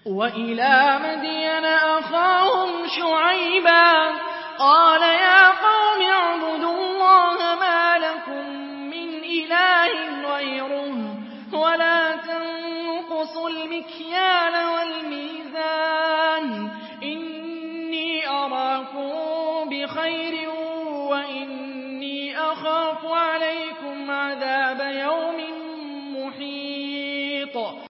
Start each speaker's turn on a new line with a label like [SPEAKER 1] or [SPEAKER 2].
[SPEAKER 1] وَإِلَىٰ مَدْيَنَ أَخَاهُمْ شُعَيْبًا قَالَ يَا قَوْمِ اعْبُدُوا اللَّهَ مَا لَكُم مِّنْ إِلَٰهٍ غَيْرُهُ وَلَا تَنقُصُوا الْمِكْيَالَ وَالْمِيزَانَ إِنِّي أَرَاكُم بِخَيْرٍ وَإِنِّي أَخَافُ عَلَيْكُمْ عَذَابَ